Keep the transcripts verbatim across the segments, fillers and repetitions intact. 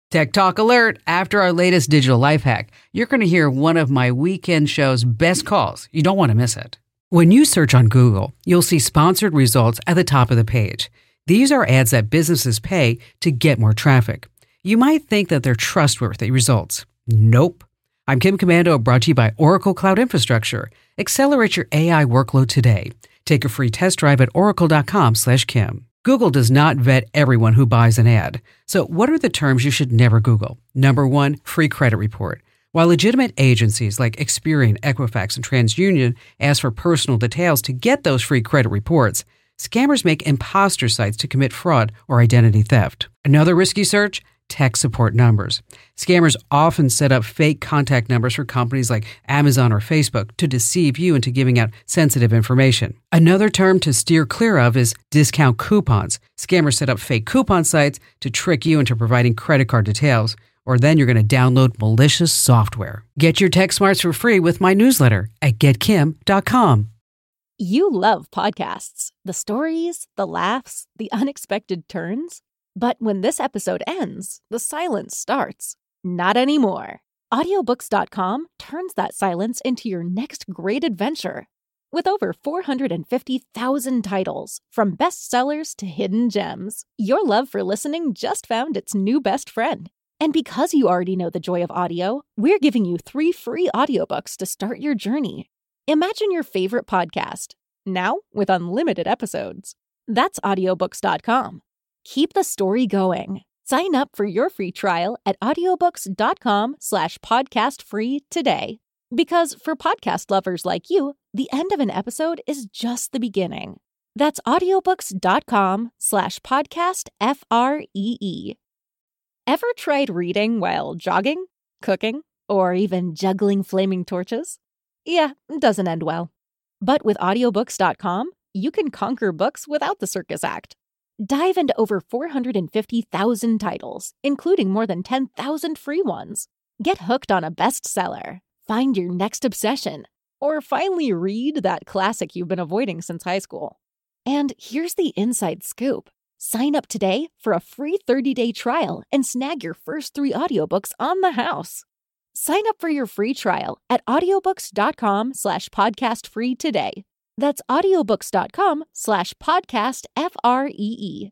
Tech Talk Alert. After our latest digital life hack, you're going to hear one of my weekend show's best calls. You don't want to miss it. When you search on Google, you'll see sponsored results at the top of the page. These are ads that businesses pay to get more traffic. You might think that they're trustworthy results. Nope. I'm Kim Komando, brought to you by Oracle Cloud Infrastructure. Accelerate your A I workload today. Take a free test drive at oracle.com slash Kim. Google does not vet everyone who buys an ad. So what are the terms you should never Google? Number one, free credit report. While legitimate agencies like Experian, Equifax, and TransUnion ask for personal details to get those free credit reports, scammers make imposter sites to commit fraud or identity theft. Another risky search? Tech support numbers. Scammers often set up fake contact numbers for companies like Amazon or Facebook to deceive you into giving out sensitive information. Another term to steer clear of is discount coupons. Scammers set up fake coupon sites to trick you into providing credit card details, or then you're going to download malicious software. Get your tech smarts for free with my newsletter at get kim dot com. You love podcasts, the stories, the laughs, the unexpected turns. But when this episode ends, the silence starts. Not anymore. Audiobooks dot com turns that silence into your next great adventure. With over four hundred fifty thousand titles, from bestsellers to hidden gems, your love for listening just found its new best friend. And because you already know the joy of audio, we're giving you three free audiobooks to start your journey. Imagine your favorite podcast, now with unlimited episodes. That's audiobooks dot com. Keep the story going. Sign up for your free trial at audiobooks.com slash podcast free today. Because for podcast lovers like you, the end of an episode is just the beginning. That's audiobooks.com slash podcast F R E E. Ever tried reading while jogging, cooking, or even juggling flaming torches? Yeah, it doesn't end well. But with audiobooks dot com, you can conquer books without the circus act. Dive into over four hundred fifty thousand titles, including more than ten thousand free ones. Get hooked on a bestseller, find your next obsession, or finally read that classic you've been avoiding since high school. And here's the inside scoop. Sign up today for a free thirty-day trial and snag your first three audiobooks on the house. Sign up for your free trial at audiobooks.com slash podcast free today. That's audiobooks.com slash podcast F R E E.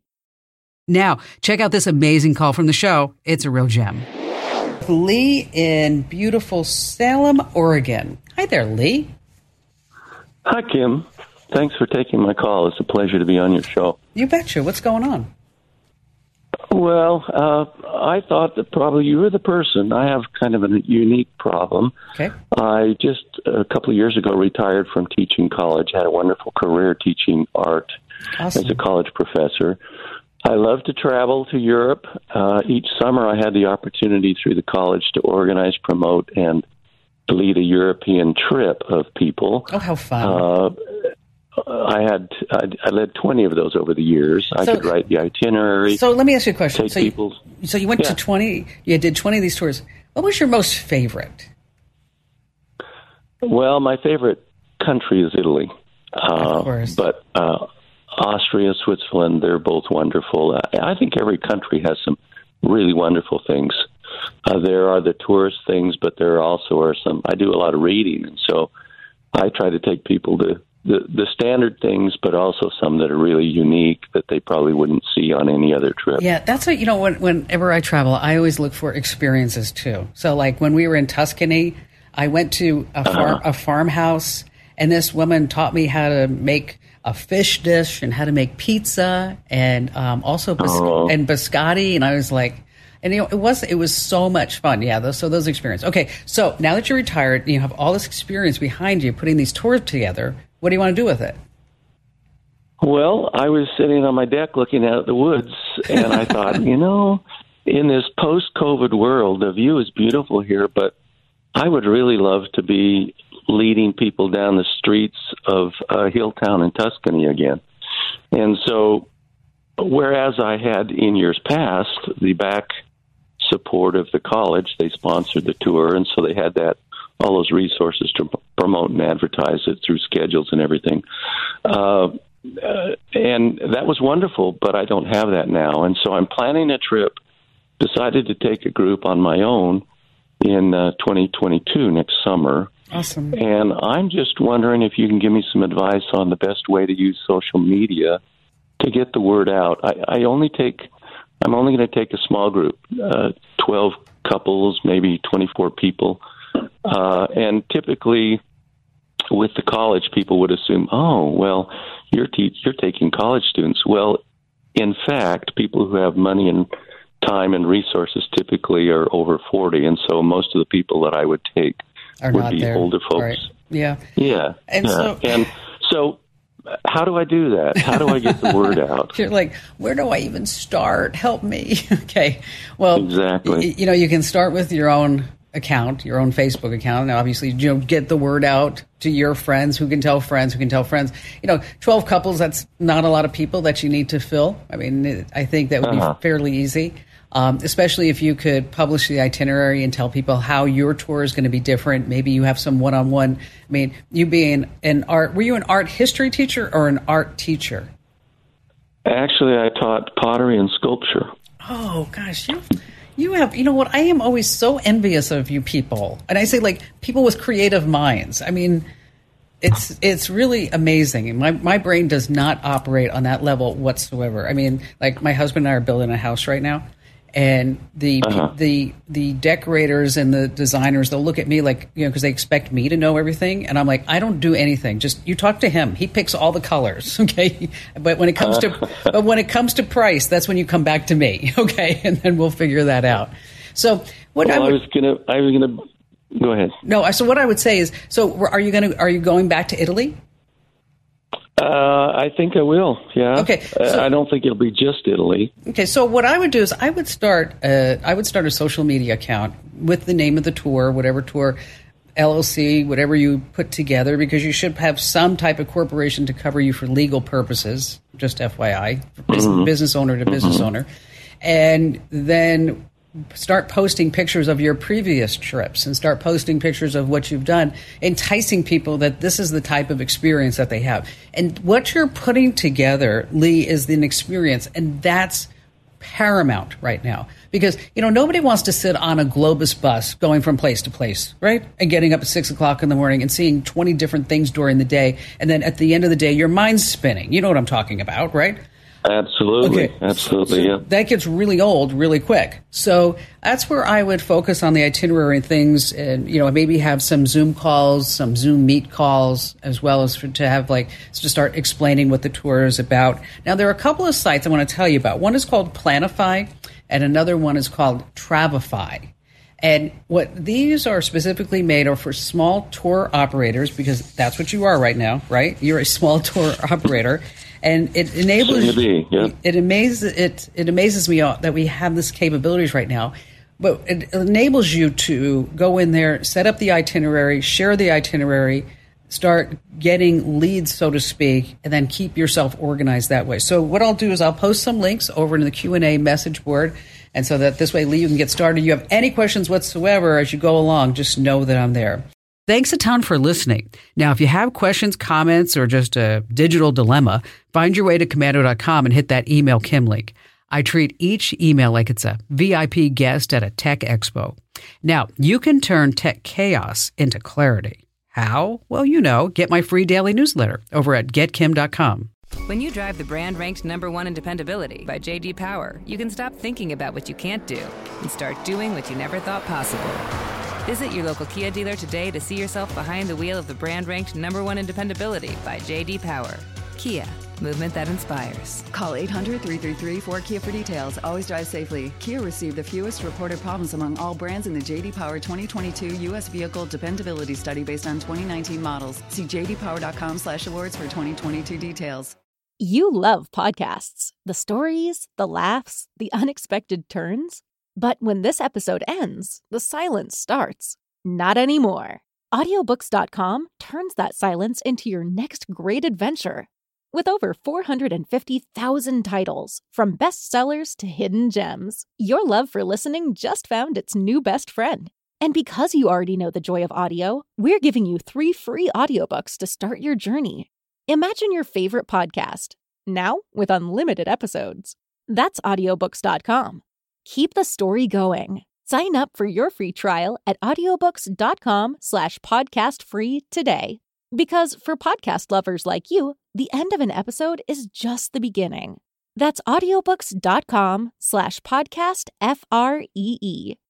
Now, check out this amazing call from the show. It's a real gem. Lee in beautiful Salem, Oregon. Hi there, Lee. Hi, Kim. Thanks for taking my call. It's a pleasure to be on your show. You betcha. What's going on? Well, uh, I thought that probably you were the person. I have kind of a unique problem. Okay. I just a couple of years ago retired from teaching college, had a wonderful career teaching art Awesome. as a college professor. I love to travel to Europe. Uh, each summer I had the opportunity through the college to organize, promote, and lead a European trip of people. Oh, how fun. Uh, I had I, I led twenty of those over the years. I So- could write the itinerary. So let me ask you a question. Take So you, people's- so you went Yeah. to twenty, you did twenty of these tours. What was your most favorite? Well, my favorite country is Italy. Uh, Of course. But uh, Austria, Switzerland, they're both wonderful. I, I think every country has some really wonderful things. Uh, there are the tourist things, but there also are some, I do a lot of reading, and so I try to take people to the, the standard things, but also some that are really unique that they probably wouldn't see on any other trip. Yeah, that's what, you know, when, whenever I travel, I always look for experiences too. So like when we were in Tuscany, I went to a, farm, Uh-huh. a farmhouse, and this woman taught me how to make a fish dish and how to make pizza and um, also bis- Oh. and biscotti. And I was like, and you know, it was it was so much fun. Yeah, those, so those experiences. Okay, so now that you're retired, you have all this experience behind you, putting these tours together. What do you want to do with it? Well, I was sitting on my deck looking out at the woods, and I thought, you know, in this post-COVID world, the view is beautiful here, but I would really love to be leading people down the streets of uh, Hilltown in Tuscany again. And so, whereas I had in years past the back support of the college, they sponsored the tour, and so they had that all those resources to p- promote and advertise it through schedules and everything. Uh, uh, and that was wonderful, but I don't have that now. And so I'm planning a trip decided to take a group on my own in uh, twenty twenty-two, next summer. Awesome. And I'm just wondering if you can give me some advice on the best way to use social media to get the word out. I, I only take, I'm only going to take a small group, uh, twelve couples, maybe twenty-four people. Uh, and typically with the college, people would assume, oh, well, you're, te- you're taking college students. Well, in fact, people who have money and time and resources typically are over forty. And so most of the people that I would take Are would not be there. older folks. Right. Yeah. Yeah. And yeah. so- and so how do I do that? How do I get the word out? You're like, where do I even start? Help me. Okay. Well, Exactly. y- you know, you can start with your own account, your own Facebook account. And obviously, you know, get the word out to your friends who can tell friends who can tell friends. You know, twelve couples, that's not a lot of people that you need to fill. I mean, it, I think that would Uh-huh. be fairly easy. Um, especially if you could publish the itinerary and tell people how your tour is going to be different. Maybe you have some one-on-one. I mean, you being an art, were you an art history teacher or an art teacher? Actually, I taught pottery and sculpture. Oh, gosh, you you have, you know what, I am always so envious of you people. And I say, like, people with creative minds. I mean, it's it's really amazing. My my brain does not operate on that level whatsoever. I mean, like, my husband and I are building a house right now. And the Uh-huh. the the decorators and the designers, they'll look at me like, you know, because they expect me to know everything, and I'm like, I don't do anything. Just you talk to him; he picks all the colors, okay. But when it comes to but when it comes to price, that's when you come back to me, okay, and then we'll figure that out. So what Well, I, I would, was gonna. I was gonna. Go ahead. no, so what I would say is, so are you going to are you going back to Italy? Uh, I think I will. Yeah. Okay, Uh, so- I don't think it'll be just Italy. Okay, so what I would do is I would start a, I would start a social media account with the name of the tour, whatever tour, L L C, whatever you put together, because you should have some type of corporation to cover you for legal purposes, just F Y I, business, business owner to business owner. And then start posting pictures of your previous trips and start posting pictures of what you've done, enticing people that this is the type of experience that they have. And what you're putting together, Lee, is an experience, and that's paramount right now. Because, you know, nobody wants to sit on a Globus bus going from place to place, right? And getting up at six o'clock in the morning and seeing twenty different things during the day. And then at the end of the day, your mind's spinning. You know what I'm talking about, right? Absolutely. Okay. Absolutely. So yeah. that gets really old really quick. So that's where I would focus on the itinerary and things, and, you know, maybe have some Zoom calls, some Zoom Meet calls, as well as for, to have like to start explaining what the tour is about. Now, there are a couple of sites I want to tell you about. One is called Planify, and another one is called Travify. And what these are specifically made are for small tour operators, because that's what you are right now, right? You're a small tour operator. And it enables Soon to be, yeah. it amazes it it amazes me that we have this capabilities right now, but it enables you to go in there, set up the itinerary, share the itinerary, start getting leads, so to speak, and then keep yourself organized that way. So what I'll do is I'll post some links over in the Q and A message board, and so that this way, Lee, you can get started. You have any questions whatsoever as you go along, just know that I'm there. Thanks a ton for listening. Now, if you have questions, comments, or just a digital dilemma, find your way to Komando dot com and hit that email Kim link. I treat each email like it's a V I P guest at a tech expo. Now, you can turn tech chaos into clarity. How? Well, you know, get my free daily newsletter over at get kim dot com. When you drive the brand ranked number one in dependability by J D Power, you can stop thinking about what you can't do and start doing what you never thought possible. Visit your local Kia dealer today to see yourself behind the wheel of the brand ranked number one in dependability by J D Power. Kia, movement that inspires. Call eight hundred, three three three, four K I A for details. Always drive safely. Kia received the fewest reported problems among all brands in the J D Power twenty twenty-two U S Vehicle Dependability Study based on twenty nineteen models. See j d power dot com slash awards for twenty twenty-two details. You love podcasts, the stories, the laughs, the unexpected turns. But when this episode ends, the silence starts. Not anymore. audiobooks dot com turns that silence into your next great adventure. With over four hundred fifty thousand titles, from bestsellers to hidden gems, your love for listening just found its new best friend. And because you already know the joy of audio, we're giving you three free audiobooks to start your journey. Imagine your favorite podcast, now with unlimited episodes. That's audiobooks dot com. keep the story going. Sign up for your free trial at audiobooks.com slash podcast free today. Because for podcast lovers like you, the end of an episode is just the beginning. That's audiobooks.com slash podcast F R E E.